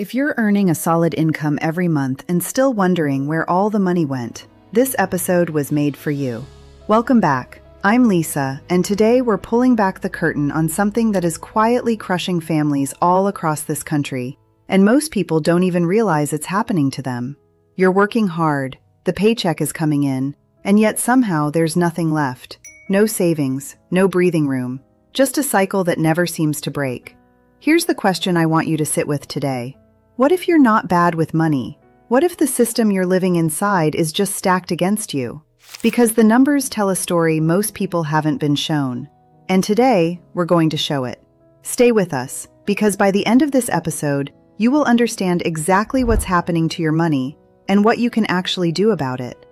If you're earning a solid income every month and still wondering where all the money went, this episode was made for you. Welcome back. I'm Lisa, and today we're pulling back the curtain on something that is quietly crushing families all across this country, and most people don't even realize it's happening to them. You're working hard, the paycheck is coming in, and yet somehow there's nothing left. No savings, no breathing room, just a cycle that never seems to break. Here's the question I want you to sit with today. What if you're not bad with money? What if the system you're living inside is just stacked against you? Because the numbers tell a story most people haven't been shown. And today, we're going to show it. Stay with us, because by the end of this episode, you will understand exactly what's happening to your money and what you can actually do about it.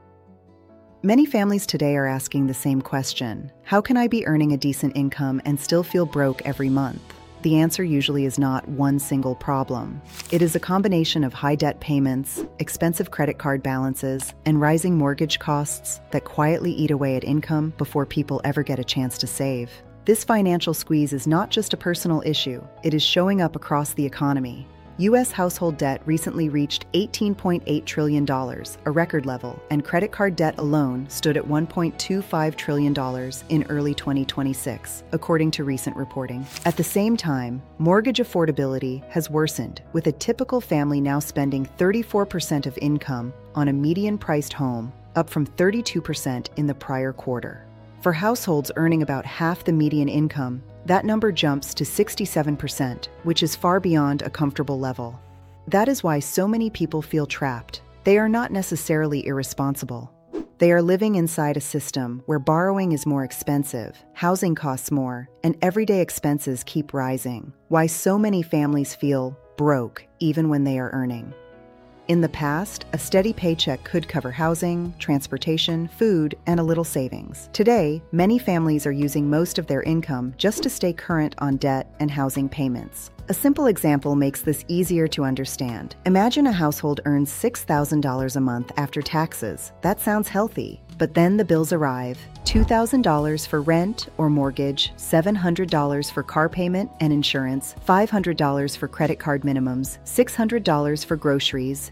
Many families today are asking the same question. How can I be earning a decent income and still feel broke every month? The answer usually is not one single problem. It is a combination of high debt payments, expensive credit card balances, and rising mortgage costs that quietly eat away at income before people ever get a chance to save. This financial squeeze is not just a personal issue, it is showing up across the economy. U.S. household debt recently reached $18.8 trillion, a record level, and credit card debt alone stood at $1.25 trillion in early 2026, according to recent reporting. At the same time, mortgage affordability has worsened, with a typical family now spending 34% of income on a median-priced home, up from 32% in the prior quarter. For households earning about half the median income, that number jumps to 67%, which is far beyond a comfortable level. That is why so many people feel trapped. They are not necessarily irresponsible. They are living inside a system where borrowing is more expensive, housing costs more, and everyday expenses keep rising. Why so many families feel broke even when they are earning. In the past, a steady paycheck could cover housing, transportation, food, and a little savings. Today, many families are using most of their income just to stay current on debt and housing payments. A simple example makes this easier to understand. Imagine a household earns $6,000 a month after taxes. That sounds healthy. But then the bills arrive. $2,000 for rent or mortgage, $700 for car payment and insurance, $500 for credit card minimums, $600 for groceries,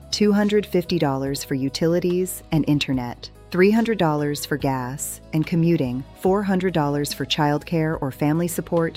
$250 for utilities and internet, $300 for gas and commuting, $400 for childcare or family support,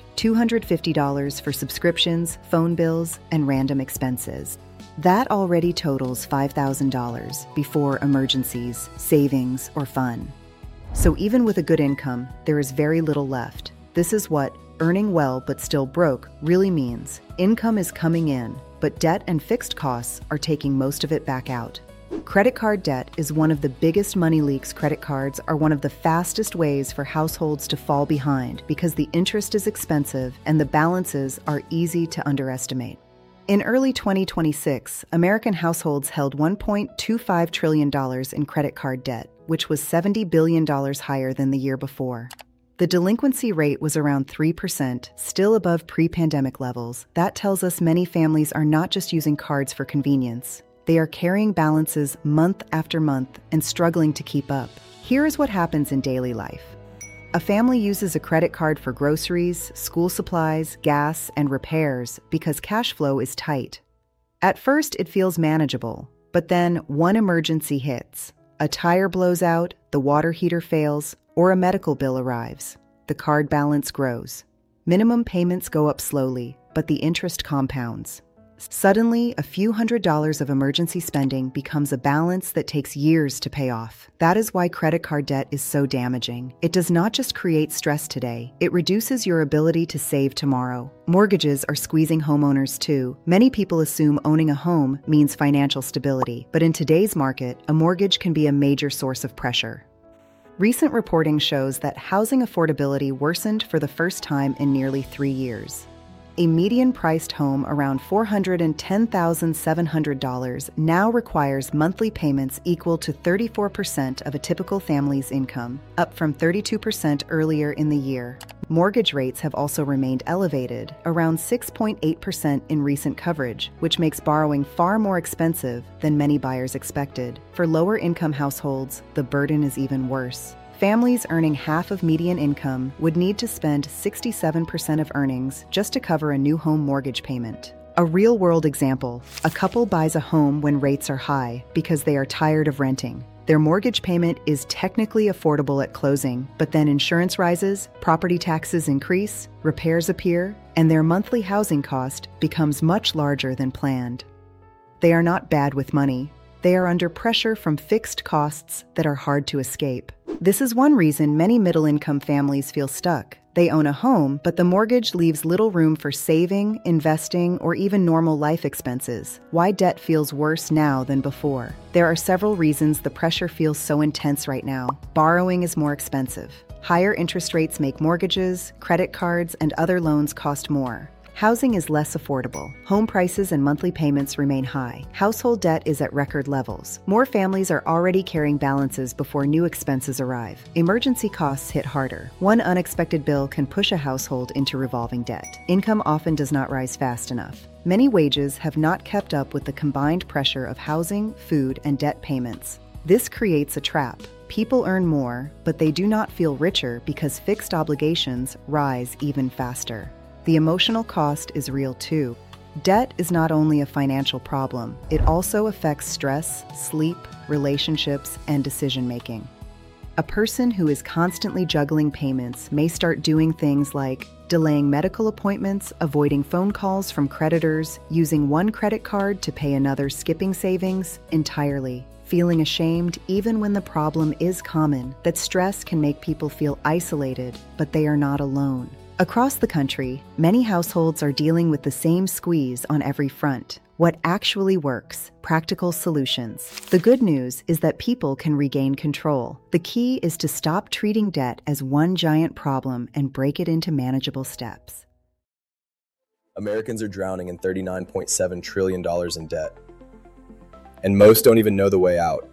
$250 for subscriptions, phone bills, and random expenses. That already totals $5,000 before emergencies, savings, or fun. So even with a good income, there is very little left. This is what earning well but still broke really means. Income is coming in, but debt and fixed costs are taking most of it back out. Credit card debt is one of the biggest money leaks. Credit cards are one of the fastest ways for households to fall behind because the interest is expensive and the balances are easy to underestimate. In early 2026, American households held $1.25 trillion in credit card debt, which was $70 billion higher than the year before. The delinquency rate was around 3%, still above pre-pandemic levels. That tells us many families are not just using cards for convenience. They are carrying balances month after month and struggling to keep up. Here is what happens in daily life. A family uses a credit card for groceries, school supplies, gas, and repairs because cash flow is tight. At first, it feels manageable, but then one emergency hits. A tire blows out, the water heater fails, or a medical bill arrives. The card balance grows. Minimum payments go up slowly, but the interest compounds. Suddenly, a few $100s of emergency spending becomes a balance that takes years to pay off. That is why credit card debt is so damaging. It does not just create stress today, it reduces your ability to save tomorrow. Mortgages are squeezing homeowners too. Many people assume owning a home means financial stability, but in today's market, a mortgage can be a major source of pressure. Recent reporting shows that housing affordability worsened for the first time in nearly 3 years. A median-priced home around $410,700 now requires monthly payments equal to 34% of a typical family's income, up from 32% earlier in the year. Mortgage rates have also remained elevated, around 6.8% in recent coverage, which makes borrowing far more expensive than many buyers expected. For lower-income households, the burden is even worse. Families earning half of median income would need to spend 67% of earnings just to cover a new home mortgage payment. A real-world example: a couple buys a home when rates are high because they are tired of renting. Their mortgage payment is technically affordable at closing, but then insurance rises, property taxes increase, repairs appear, and their monthly housing cost becomes much larger than planned. They are not bad with money. They are under pressure from fixed costs that are hard to escape. This is one reason many middle-income families feel stuck. They own a home, but the mortgage leaves little room for saving, investing, or even normal life expenses. Why debt feels worse now than before? There are several reasons the pressure feels so intense right now. Borrowing is more expensive. Higher interest rates make mortgages, credit cards, and other loans cost more. Housing is less affordable. Home prices and monthly payments remain high. Household debt is at record levels. More families are already carrying balances before new expenses arrive. Emergency costs hit harder. One unexpected bill can push a household into revolving debt. Income often does not rise fast enough. Many wages have not kept up with the combined pressure of housing, food, and debt payments. This creates a trap. People earn more, but they do not feel richer because fixed obligations rise even faster. The emotional cost is real too. Debt is not only a financial problem, it also affects stress, sleep, relationships, and decision-making. A person who is constantly juggling payments may start doing things like delaying medical appointments, avoiding phone calls from creditors, using one credit card to pay another, skipping savings entirely, feeling ashamed even when the problem is common. That stress can make people feel isolated, but they are not alone. Across the country, many households are dealing with the same squeeze on every front. What actually works? Practical solutions. The good news is that people can regain control. The key is to stop treating debt as one giant problem and break it into manageable steps. Americans are drowning in $39.7 trillion in debt. And most don't even know the way out.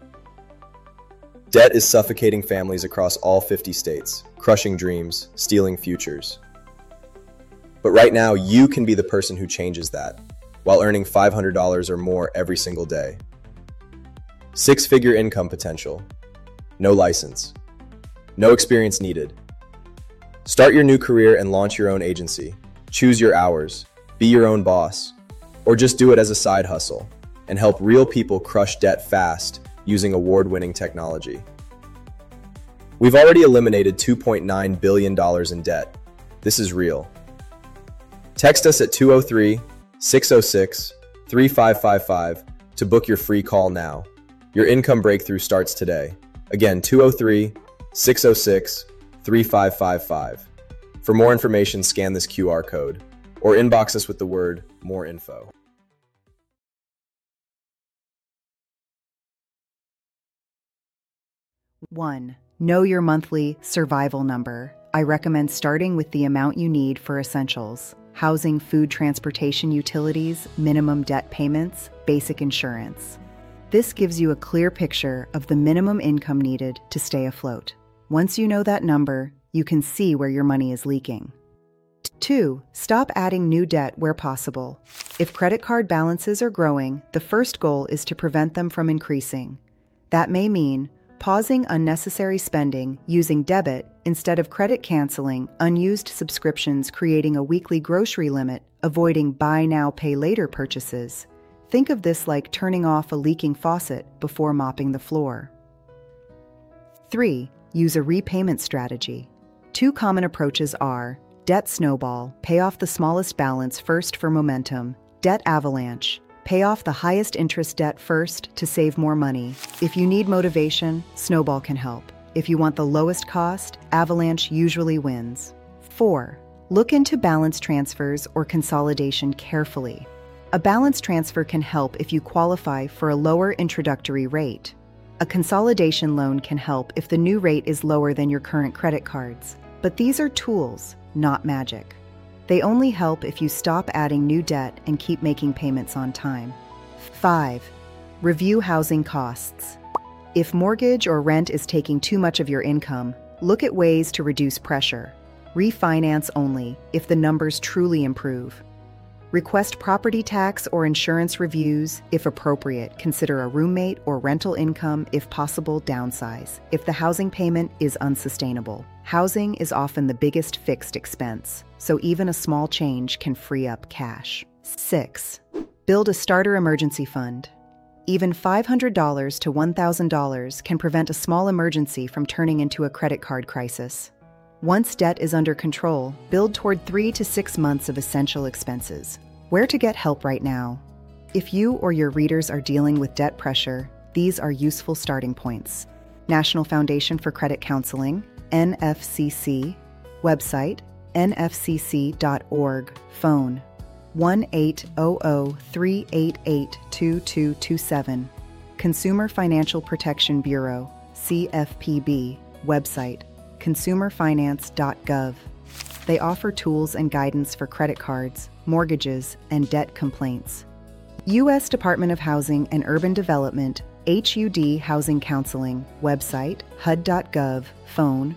Debt is suffocating families across all 50 states, crushing dreams, stealing futures. But right now, you can be the person who changes that, while earning $500 or more every single day. Six-figure income potential. No license. No experience needed. Start your new career and launch your own agency. Choose your hours. Be your own boss. Or just do it as a side hustle and help real people crush debt fast using award-winning technology. We've already eliminated $2.9 billion in debt. This is real. Text us at 203-606-3555 to book your free call now. Your income breakthrough starts today. Again, 203-606-3555. For more information, scan this QR code or inbox us with the word "more info." One, know your monthly survival number. I recommend starting with the amount you need for essentials: housing, food, transportation, utilities, minimum debt payments, basic insurance. This gives you a clear picture of the minimum income needed to stay afloat. Once you know that number, you can see where your money is leaking. 2. Stop adding new debt where possible. If credit card balances are growing, the first goal is to prevent them from increasing. That may mean pausing unnecessary spending, using debit instead of credit, canceling unused subscriptions, creating a weekly grocery limit, avoiding buy now, pay later purchases. Think of this like turning off a leaking faucet before mopping the floor. 3. Use a repayment strategy. Two common approaches are debt snowball, pay off the smallest balance first for momentum; debt avalanche, pay off the highest interest debt first to save more money. If you need motivation, snowball can help. If you want the lowest cost, avalanche usually wins. 4. Look into balance transfers or consolidation carefully. A balance transfer can help if you qualify for a lower introductory rate. A consolidation loan can help if the new rate is lower than your current credit cards. But these are tools, not magic. They only help if you stop adding new debt and keep making payments on time. 5. Review housing costs. If mortgage or rent is taking too much of your income, look at ways to reduce pressure. Refinance only if the numbers truly improve. Request property tax or insurance reviews if appropriate. Consider a roommate or rental income. If possible, downsize if the housing payment is unsustainable. Housing is often the biggest fixed expense, so even a small change can free up cash. 6. Build a starter emergency fund. Even $500 to $1,000 can prevent a small emergency from turning into a credit card crisis. Once debt is under control, build toward 3 to 6 months of essential expenses. Where to get help right now? If you or your readers are dealing with debt pressure, these are useful starting points. National Foundation for Credit Counseling, NFCC, website, nfcc.org, phone, 1-800-388-2227. Consumer Financial Protection Bureau, CFPB, website, consumerfinance.gov. They offer tools and guidance for credit cards, mortgages, and debt complaints. U.S. Department of Housing and Urban Development, HUD Housing Counseling, website, hud.gov, phone,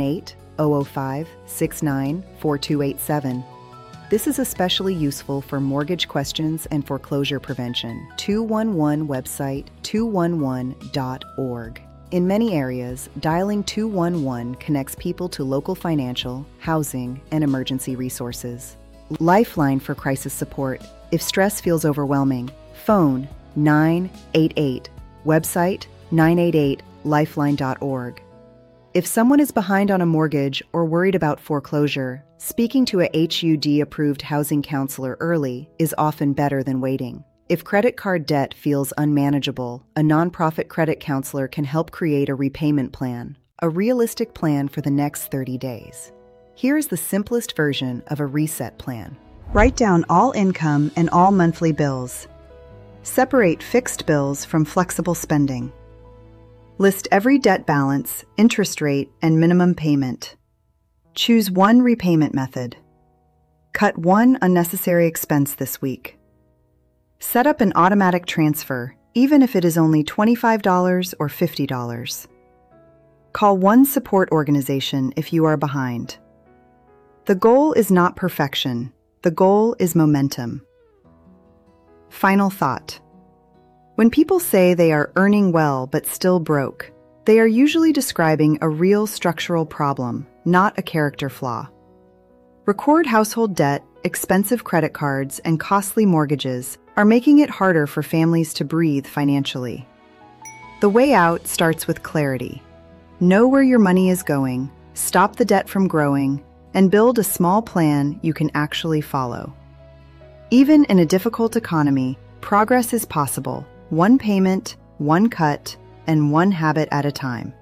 1-800-569-4287. This is especially useful for mortgage questions and foreclosure prevention. 211 website, 211.org. In many areas, dialing 211 connects people to local financial, housing, and emergency resources. Lifeline for crisis support. If stress feels overwhelming, phone 988, website 988lifeline.org. If someone is behind on a mortgage or worried about foreclosure, speaking to a HUD-approved housing counselor early is often better than waiting. If credit card debt feels unmanageable, a nonprofit credit counselor can help create a repayment plan, a realistic plan for the next 30 days. Here is the simplest version of a reset plan. Write down all income and all monthly bills. Separate fixed bills from flexible spending. List every debt balance, interest rate, and minimum payment. Choose one repayment method. Cut one unnecessary expense this week. Set up an automatic transfer, even if it is only $25 or $50. Call one support organization if you are behind. The goal is not perfection. The goal is momentum. Final thought. When people say they are earning well but still broke, they are usually describing a real structural problem, not a character flaw. Record household debt, expensive credit cards, and costly mortgages are making it harder for families to breathe financially. The way out starts with clarity. Know where your money is going, stop the debt from growing, and build a small plan you can actually follow. Even in a difficult economy, progress is possible. One payment, one cut, and one habit at a time.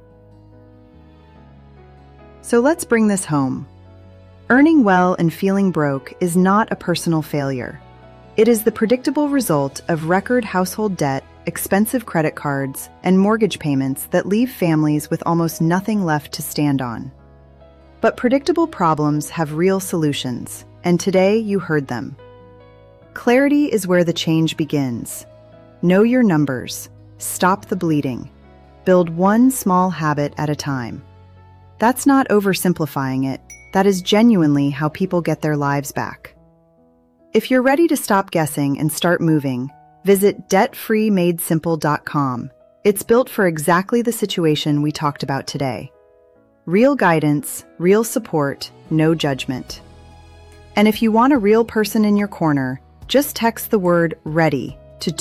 So let's bring this home. Earning well and feeling broke is not a personal failure. It is the predictable result of record household debt, expensive credit cards, and mortgage payments that leave families with almost nothing left to stand on. But predictable problems have real solutions, and today you heard them. Clarity is where the change begins. Know your numbers. Stop the bleeding. Build one small habit at a time. That's not oversimplifying it. That is genuinely how people get their lives back. If you're ready to stop guessing and start moving, visit debtfreemadesimple.com. It's built for exactly the situation we talked about today. Real guidance, real support, no judgment. And if you want a real person in your corner, just text the word READY to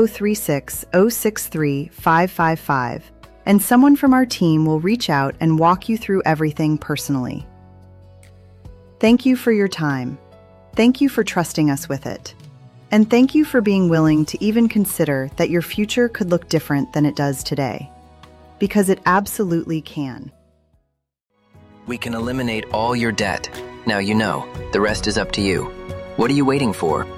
2036-063-555, and someone from our team will reach out and walk you through everything personally. Thank you for your time. Thank you for trusting us with it. And thank you for being willing to even consider that your future could look different than it does today. Because it absolutely can. We can eliminate all your debt. Now you know. The rest is up to you. What are you waiting for?